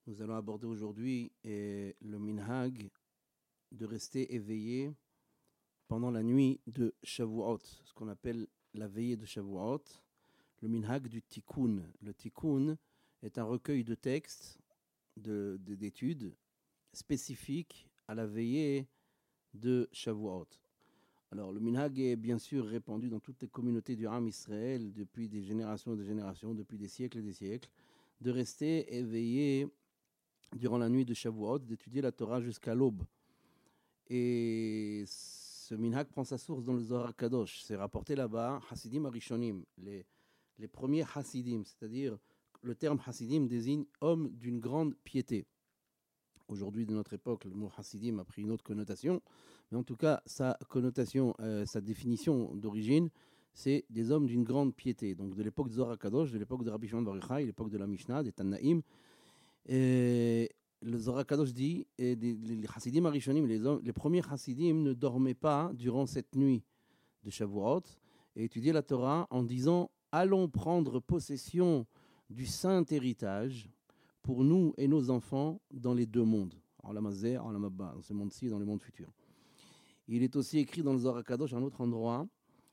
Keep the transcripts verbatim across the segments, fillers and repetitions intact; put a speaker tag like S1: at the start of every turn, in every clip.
S1: Nous allons aborder aujourd'hui eh, le minhag de rester éveillé pendant la nuit de Shavuot, ce qu'on appelle la veillée de Shavuot, le minhag du tikkun. Le tikkun est un recueil de textes, de, de, d'études spécifiques à la veillée de Shavuot. Alors, le minhag est bien sûr répandu dans toutes les communautés du Ham Israël depuis des générations et des générations, depuis des siècles et des siècles, de rester éveillé durant la nuit de Shavuot, d'étudier la Torah jusqu'à l'aube. Et ce minhag prend sa source dans le Zohar Kadosh. C'est rapporté là-bas, Hasidim Arishonim, les, les premiers Hasidim, c'est-à-dire le terme Hasidim désigne homme d'une grande piété. Aujourd'hui, de notre époque, le mot Hasidim a pris une autre connotation, mais en tout cas, sa connotation, euh, sa définition d'origine, c'est des hommes d'une grande piété. Donc de l'époque de Zohar Kadosh, de l'époque de Rabbi Shimon Bar Yochai, l'époque de la Mishnah, des Tannaïm. Et le Zohar Kadosh dit, et les, les Hasidim Arishonim, les, les premiers Hasidim ne dormaient pas durant cette nuit de Shavuot et étudiaient la Torah en disant « Allons prendre possession du saint héritage pour nous et nos enfants dans les deux mondes, en Lamazé, en Lamabba, dans ce monde-ci et dans le monde futur. » Il est aussi écrit dans le Zohar Kadosh, à un autre endroit,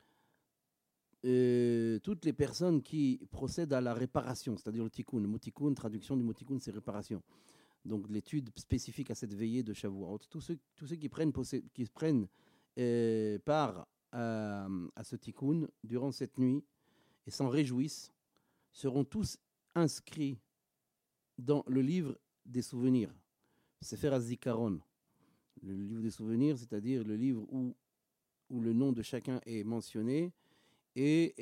S1: Euh, toutes les personnes qui procèdent à la réparation, c'est-à-dire le tikkun. Le mot tikkun, traduction du mot tikkun, c'est réparation. Donc l'étude spécifique à cette veillée de Shavuot, tous ceux, tous ceux qui prennent, possé- qui prennent euh, part à, à ce tikkun durant cette nuit et s'en réjouissent, seront tous inscrits dans le livre des souvenirs, Sefer HaZikaron. Le livre des souvenirs, c'est-à-dire le livre où, où le nom de chacun est mentionné, et,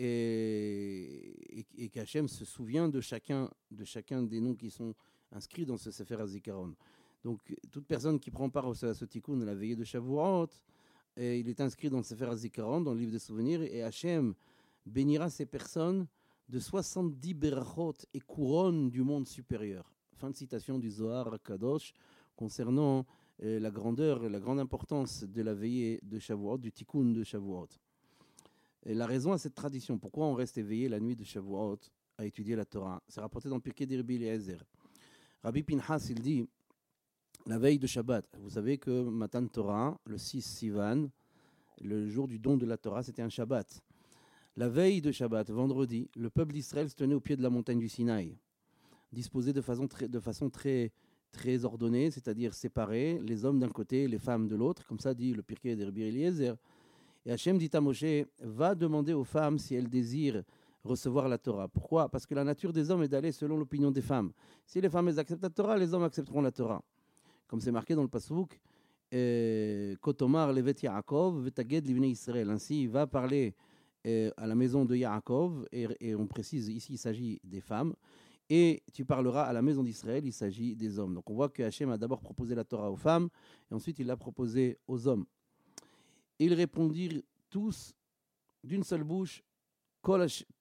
S1: et, et qu'Hachem se souvient de chacun, de chacun des noms qui sont inscrits dans ce Sefer HaZikaron. Donc, toute personne qui prend part à ce tikkun à la veillée de Shavuot, et il est inscrit dans le Sefer HaZikaron, dans le livre des souvenirs, et Hachem bénira ces personnes de soixante-dix berachot et couronnes du monde supérieur. Fin de citation du Zohar Kadosh concernant euh, la grandeur et la grande importance de la veillée de Shavuot, du tikkun de Shavuot. Et la raison à cette tradition, pourquoi on reste éveillé la nuit de Shavuot à étudier la Torah, c'est rapporté dans Pirkei de Rabbi Eliezer. Rabbi Pinchas, il dit, la veille de Shabbat, vous savez que Matan Torah, le six Sivan, le jour du don de la Torah, c'était un Shabbat. La veille de Shabbat, vendredi, le peuple d'Israël se tenait au pied de la montagne du Sinaï, disposé de façon très, de façon très, très ordonnée, c'est-à-dire séparés, les hommes d'un côté, les femmes de l'autre, comme ça dit le Pirkei de Rabbi Eliezer. Et Hachem dit à Moshe, va demander aux femmes si elles désirent recevoir la Torah. Pourquoi ? Parce que la nature des hommes est d'aller selon l'opinion des femmes. Si les femmes elles acceptent la Torah, les hommes accepteront la Torah. Comme c'est marqué dans le Passouk, Kotomar levet Yaakov vetaged livnei Israël. Ainsi, il va parler euh, à la maison de Yaakov, et, et on précise ici, il s'agit des femmes, et tu parleras à la maison d'Israël, il s'agit des hommes. Donc on voit que Hachem a d'abord proposé la Torah aux femmes, et ensuite il l'a proposé aux hommes. Ils répondirent tous d'une seule bouche, tout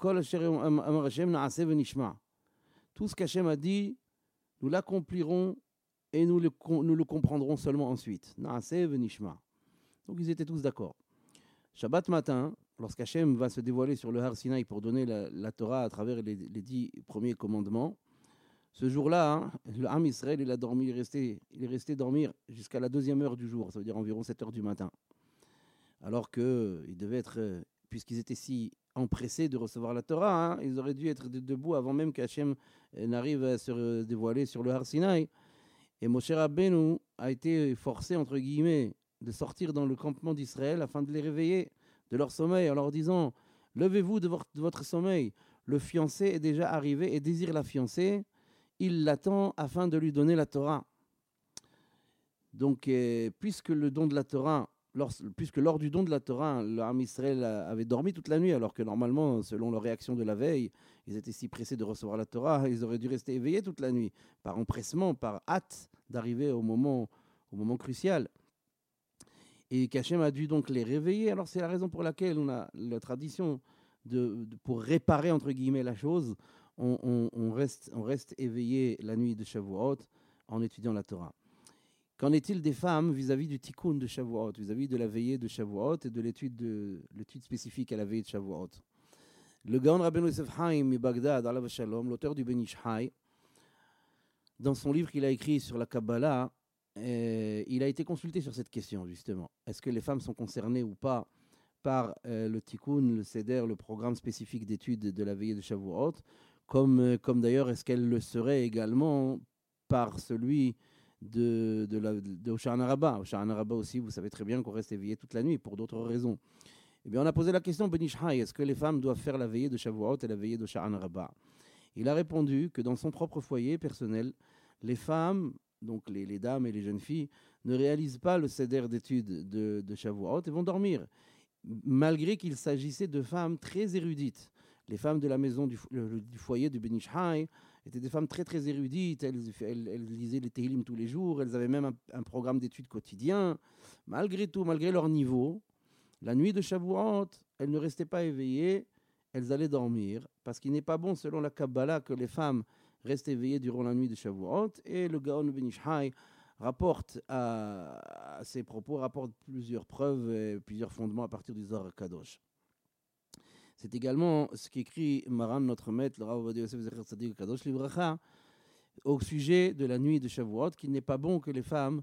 S1: ce qu'Hachem a dit, nous l'accomplirons et nous le, nous le comprendrons seulement ensuite. Donc ils étaient tous d'accord. Shabbat matin, lorsqu'Hachem va se dévoiler sur le Har Sinaï pour donner la, la Torah à travers les, les dix premiers commandements, ce jour-là, hein, le Ham Israël, il, a dormi, il, est resté, il est resté dormir jusqu'à la deuxième heure du jour, ça veut dire environ sept heures du matin. Alors qu'ils devaient être, puisqu'ils étaient si empressés de recevoir la Torah, hein, ils auraient dû être debout avant même qu'Hachem n'arrive à se dévoiler sur le Har Sinaï. Et Moshe Rabbeinu a été forcé, entre guillemets, de sortir dans le campement d'Israël afin de les réveiller de leur sommeil en leur disant « Levez-vous de votre, de votre sommeil, le fiancé est déjà arrivé et désire la fiancée, il l'attend afin de lui donner la Torah. » Donc, euh, puisque le don de la Torah Lors, puisque lors du don de la Torah, le Ham Israël avait dormi toute la nuit, alors que normalement, selon leur réaction de la veille, ils étaient si pressés de recevoir la Torah, ils auraient dû rester éveillés toute la nuit, par empressement, par hâte d'arriver au moment, au moment crucial. Et qu'Hachem a dû donc les réveiller. Alors c'est la raison pour laquelle on a la tradition, de, de, pour réparer entre guillemets la chose, on, on, on, reste, on reste éveillé la nuit de Shavuot en étudiant la Torah. Qu'en est-il des femmes vis-à-vis du tikkun de Shavuot, vis-à-vis de la veillée de Shavuot et de l'étude, de, l'étude spécifique à la veillée de Shavuot? Le Gaon Rabbeinu Yosef Haim mi Bagdad, alav shalom, l'auteur du Ben Ish Hai, dans son livre qu'il a écrit sur la Kabbalah, euh, il a été consulté sur cette question, justement. Est-ce que les femmes sont concernées ou pas par euh, le tikkun, le seder, le programme spécifique d'études de la veillée de Shavuot, comme, euh, comme d'ailleurs est-ce qu'elles le seraient également par celui de, de, la, de Hoshana Rabbah. Hoshana Rabbah aussi, vous savez très bien qu'on reste éveillé toute la nuit pour d'autres raisons. Eh bien, on a posé la question, Ben Ish Chai, est-ce que les femmes doivent faire la veillée de Shavuot et la veillée de Hoshana Rabbah? Il a répondu que dans son propre foyer personnel, les femmes, donc les, les dames et les jeunes filles, ne réalisent pas le seder d'études de, de Shavuot et vont dormir, malgré qu'il s'agissait de femmes très érudites. Les femmes de la maison du, le, du foyer du Ben Ish Chai étaient des femmes très très érudites, elles, elles, elles lisaient les Tehillim tous les jours, elles avaient même un, un programme d'études quotidien. Malgré tout, malgré leur niveau, la nuit de Shavuot, elles ne restaient pas éveillées, elles allaient dormir, parce qu'il n'est pas bon, selon la Kabbalah, que les femmes restent éveillées durant la nuit de Shavuot. Et le Gaon Ben Ish Chai rapporte à, à ces propos, rapporte plusieurs preuves et plusieurs fondements à partir du Zohar Kadosh. C'est également ce qu'écrit Maran, notre maître, le Rav Ovadia Yosef Zecher Tzadik Kadosh Livracha, au sujet de la nuit de Shavuot, qu'il n'est pas bon que les femmes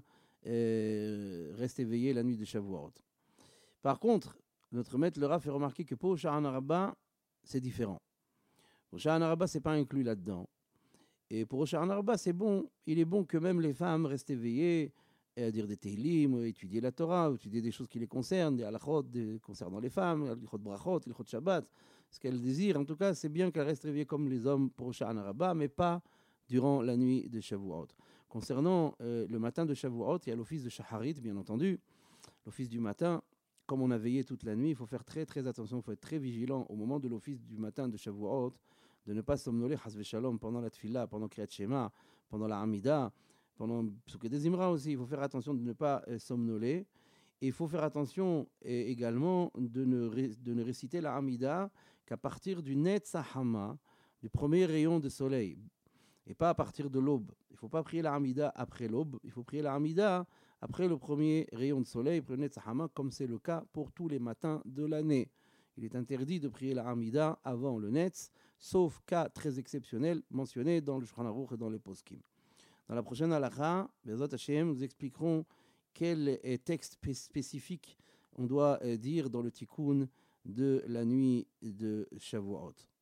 S1: euh, restent éveillées la nuit de Shavuot. Par contre, notre maître le Rav fait remarquer que pour Hoshana Rabbah, c'est différent. Pour Hoshana Rabbah, ce n'est pas inclus là-dedans. Et pour Hoshana Rabbah, c'est bon. Il est bon que même les femmes restent éveillées, à dire des Tehillim, étudier la Torah, étudier des choses qui les concernent, des halachot des, concernant les femmes, les halachot brachot, les halachot Shabbat, ce qu'elles désirent. En tout cas, c'est bien qu'elles restent éveillées comme les hommes pour Hoshana Rabbah, mais pas durant la nuit de Shavuot. Concernant euh, le matin de Shavuot, il y a l'office de Shaharit, bien entendu, l'office du matin. Comme on a veillé toute la nuit, il faut faire très très attention, il faut être très vigilant au moment de l'office du matin de Shavuot, de ne pas somnoler, Hasve Shalom, pendant la Tfila, pendant Kriyat Shema, pendant la Hamida, pendant Psuké des Imra aussi. Il faut faire attention de ne pas euh, somnoler. Et il faut faire attention euh, également de ne, ré, de ne réciter la Hamida qu'à partir du Netz Hama, du premier rayon de soleil, et pas à partir de l'aube. Il ne faut pas prier la Hamida après l'aube, il faut prier la Hamida après le premier rayon de soleil, le Netz Hama, comme c'est le cas pour tous les matins de l'année. Il est interdit de prier la Hamida avant le Netz, sauf cas très exceptionnels mentionnés dans le Shulchan Aruch et dans les Poskim. Dans la prochaine halakha, Bezrat Hashem, nous expliquerons quel texte spécifique on doit dire dans le tikkun de la nuit de Shavuot.